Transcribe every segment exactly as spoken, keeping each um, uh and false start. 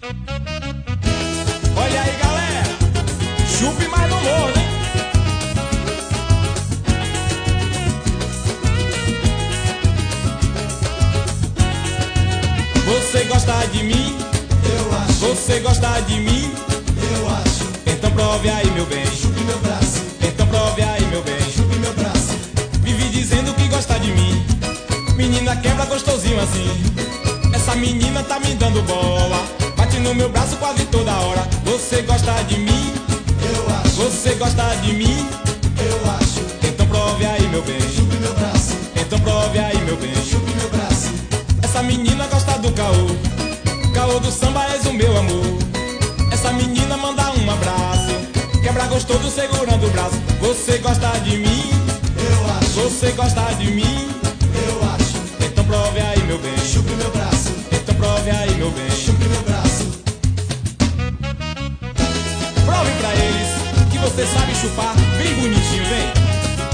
Olha aí, galera, chupe mais no morro, né? Você gosta de mim? Eu acho. Você gosta de mim? Eu acho. Então prove aí, meu bem. Chupe meu braço. Então prove aí, meu bem. Chupe meu braço. Vive dizendo que gosta de mim. Menina quebra gostosinho assim. Essa menina tá me dando bola. Bate no meu braço quase toda hora. Você gosta de mim? Eu acho. Você gosta de mim? Eu acho. Então prove aí, meu bem. Chupe meu braço. Então prove aí, meu bem. Chupe meu braço. Essa menina gosta do caô. Caô do samba és o meu amor. Essa menina manda um abraço. Quebra gostoso segurando o braço. Você gosta de mim? Eu acho. Você gosta de mim? Eu acho. Então prove aí, meu bem. Chupe meu braço. Então prove aí, meu bem. Chupe meu braço. Prove pra eles que você sabe chupar bem bonitinho, vem.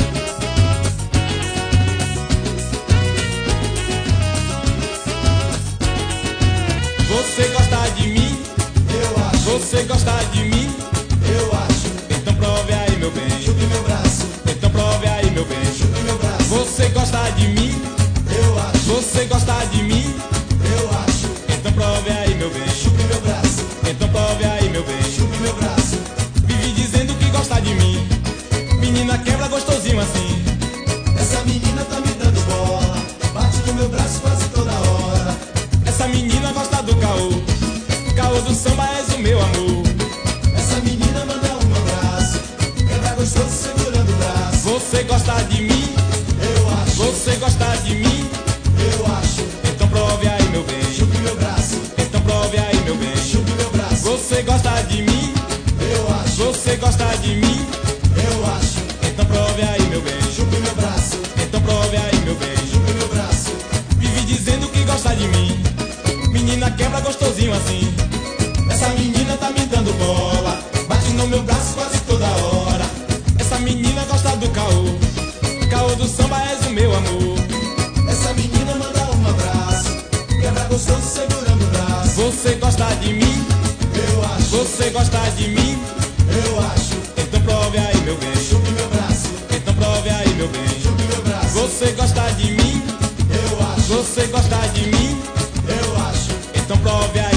Você gosta de mim? Eu acho. Você gosta de mim? Eu acho. Então prove aí, meu bem. Chupe meu braço. Então prove aí, meu bem. Chupe meu braço. Você gosta de mim? Eu acho. Você gosta de mim? Eu acho. Então prove aí, meu bem. Chupe meu braço. Então prove aí, meu bem. Chupe meu braço. Vive dizendo que gosta de mim. Menina quebra gostosinho assim. Essa menina tá me dando bola. Bate no meu braço quase toda hora. Essa menina gosta do caô. Caô do samba és o meu amor. Essa menina manda um abraço. Quebra gostoso segurando o braço. Você gosta de mim? Eu acho. Você gosta de mim? Eu acho. Então prove aí, meu bem. Chupe meu braço. Então prove aí, meu bem. Chupe meu braço. Você gosta de mim? Eu acho. Você gosta de mim? Eu acho. Então prove aí, meu bem. Chupe meu braço. Então prove aí, meu bem. Chupe meu braço. Vive dizendo que gosta de mim. Menina quebra gostosinho assim. Essa menina tá me dando bola. Bate no meu braço quase toda hora. Essa menina gosta do caô. Caô do samba és o meu amor. Essa menina manda um abraço. Quebra gostoso segurando o braço. Você gosta de mim? Eu acho. Você gosta de mim? Eu acho. Então prove aí, meu bem. Chupe meu braço. Então prove aí, meu bem. Chupe meu braço. Você gosta de mim? Eu acho. Você gosta de mim? Eu acho. Então prove aí.